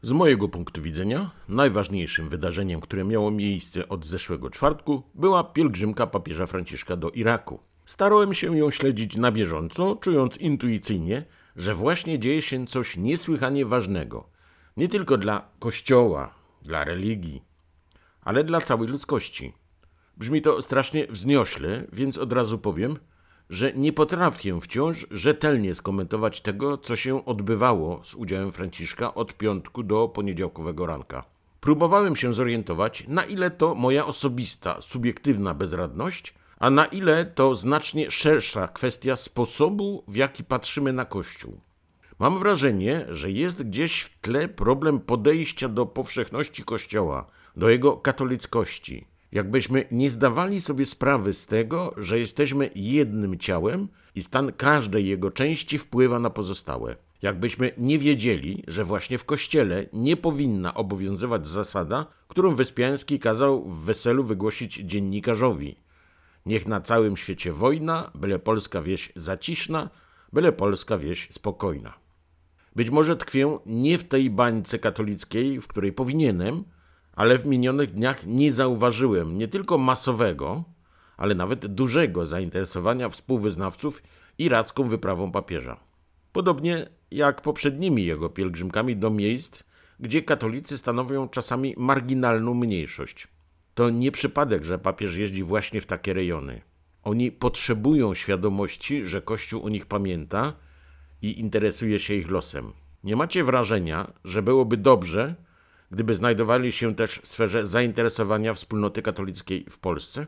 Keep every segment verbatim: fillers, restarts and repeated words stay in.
Z mojego punktu widzenia najważniejszym wydarzeniem, które miało miejsce od zeszłego czwartku, była pielgrzymka papieża Franciszka do Iraku. Starałem się ją śledzić na bieżąco, czując intuicyjnie, że właśnie dzieje się coś niesłychanie ważnego. Nie tylko dla Kościoła, dla religii, ale dla całej ludzkości. Brzmi to strasznie wzniośle, więc od razu powiem, że nie potrafię wciąż rzetelnie skomentować tego, co się odbywało z udziałem Franciszka od piątku do poniedziałkowego ranka. Próbowałem się zorientować, na ile to moja osobista, subiektywna bezradność, a na ile to znacznie szersza kwestia sposobu, w jaki patrzymy na Kościół. Mam wrażenie, że jest gdzieś w tle problem podejścia do powszechności Kościoła, do jego katolickości. Jakbyśmy nie zdawali sobie sprawy z tego, że jesteśmy jednym ciałem i stan każdej jego części wpływa na pozostałe. Jakbyśmy nie wiedzieli, że właśnie w Kościele nie powinna obowiązywać zasada, którą Wyspiański kazał w weselu wygłosić dziennikarzowi. Niech na całym świecie wojna, byle polska wieś zaciszna, byle polska wieś spokojna. Być może tkwię nie w tej bańce katolickiej, w której powinienem, ale w minionych dniach nie zauważyłem nie tylko masowego, ale nawet dużego zainteresowania współwyznawców iracką wyprawą papieża. Podobnie jak poprzednimi jego pielgrzymkami do miejsc, gdzie katolicy stanowią czasami marginalną mniejszość. To nie przypadek, że papież jeździ właśnie w takie rejony. Oni potrzebują świadomości, że Kościół o nich pamięta i interesuje się ich losem. Nie macie wrażenia, że byłoby dobrze, gdyby znajdowali się też w sferze zainteresowania wspólnoty katolickiej w Polsce?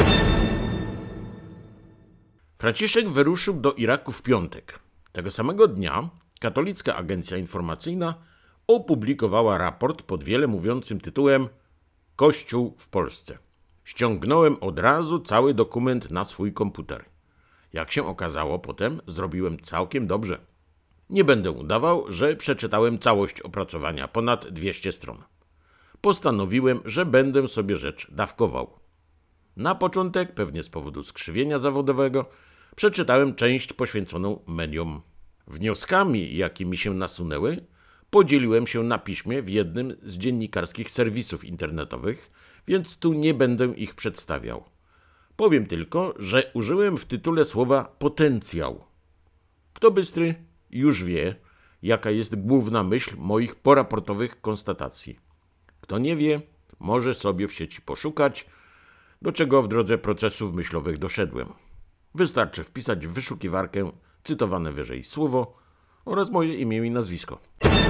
Franciszek wyruszył do Iraku w piątek. Tego samego dnia katolicka agencja informacyjna opublikowała raport pod wiele mówiącym tytułem Kościół w Polsce. Ściągnąłem od razu cały dokument na swój komputer. Jak się okazało potem, zrobiłem całkiem dobrze. Nie będę udawał, że przeczytałem całość opracowania, ponad dwieście stron. Postanowiłem, że będę sobie rzecz dawkował. Na początek, pewnie z powodu skrzywienia zawodowego, przeczytałem część poświęconą mediom. Wnioskami, jakie mi się nasunęły, podzieliłem się na piśmie w jednym z dziennikarskich serwisów internetowych, więc tu nie będę ich przedstawiał. Powiem tylko, że użyłem w tytule słowa potencjał. Kto bystry, już wie, jaka jest główna myśl moich poraportowych konstatacji. Kto nie wie, może sobie w sieci poszukać, do czego w drodze procesów myślowych doszedłem. Wystarczy wpisać w wyszukiwarkę cytowane wyżej słowo oraz moje imię i nazwisko.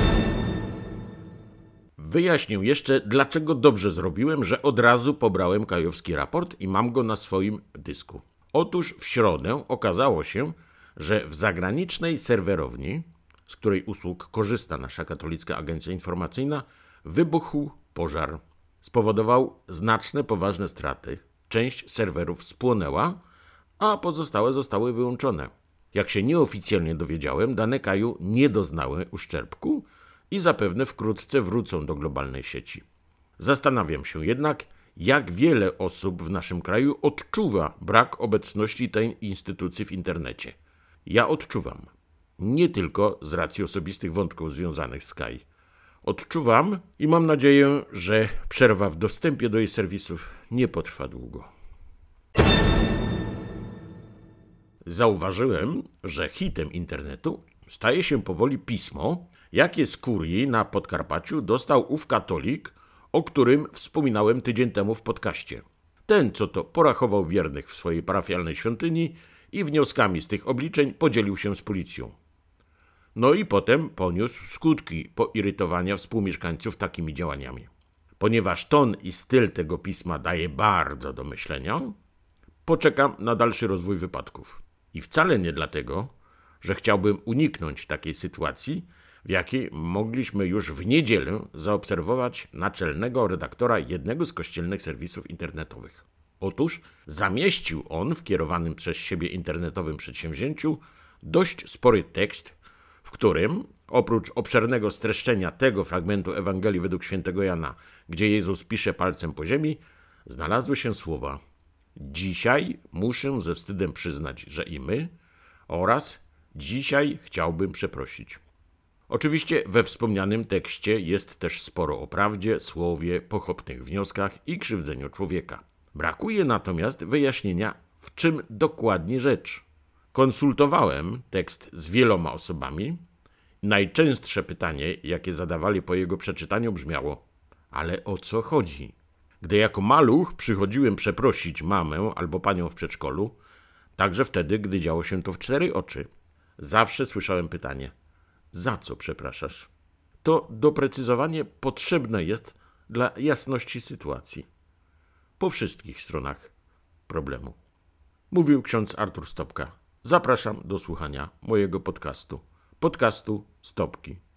Wyjaśnię jeszcze, dlaczego dobrze zrobiłem, że od razu pobrałem kajowski raport i mam go na swoim dysku. Otóż w środę okazało się, że w zagranicznej serwerowni, z której usług korzysta nasza katolicka agencja informacyjna, wybuchł pożar. Spowodował znaczne, poważne straty. Część serwerów spłonęła, a pozostałe zostały wyłączone. Jak się nieoficjalnie dowiedziałem, dane Kaju nie doznały uszczerbku i zapewne wkrótce wrócą do globalnej sieci. Zastanawiam się jednak, jak wiele osób w naszym kraju odczuwa brak obecności tej instytucji w internecie. Ja odczuwam. Nie tylko z racji osobistych wątków związanych z Kaj. Odczuwam i mam nadzieję, że przerwa w dostępie do jej serwisów nie potrwa długo. Zauważyłem, że hitem internetu staje się powoli pismo, jakie z kurii na Podkarpaciu dostał ów katolik, o którym wspominałem tydzień temu w podcaście. Ten, co to porachował wiernych w swojej parafialnej świątyni i wnioskami z tych obliczeń podzielił się z policją. No i potem poniósł skutki poirytowania współmieszkańców takimi działaniami. Ponieważ ton i styl tego pisma daje bardzo do myślenia, poczekam na dalszy rozwój wypadków. I wcale nie dlatego, że chciałbym uniknąć takiej sytuacji, w jakiej mogliśmy już w niedzielę zaobserwować naczelnego redaktora jednego z kościelnych serwisów internetowych. Otóż zamieścił on w kierowanym przez siebie internetowym przedsięwzięciu dość spory tekst, w którym, oprócz obszernego streszczenia tego fragmentu Ewangelii według świętego Jana, gdzie Jezus pisze palcem po ziemi, znalazły się słowa: dzisiaj muszę ze wstydem przyznać, że i my, oraz dzisiaj chciałbym przeprosić. Oczywiście we wspomnianym tekście jest też sporo o prawdzie, słowie, pochopnych wnioskach i krzywdzeniu człowieka. Brakuje natomiast wyjaśnienia, w czym dokładnie rzecz. Konsultowałem tekst z wieloma osobami. Najczęstsze pytanie, jakie zadawali po jego przeczytaniu, brzmiało: ale o co chodzi? Gdy jako maluch przychodziłem przeprosić mamę albo panią w przedszkolu, także wtedy, gdy działo się to w cztery oczy, zawsze słyszałem pytanie: za co przepraszasz? To doprecyzowanie potrzebne jest dla jasności sytuacji po wszystkich stronach problemu. Mówił ksiądz Artur Stopka. Zapraszam do słuchania mojego podcastu. Podcastu Stopki.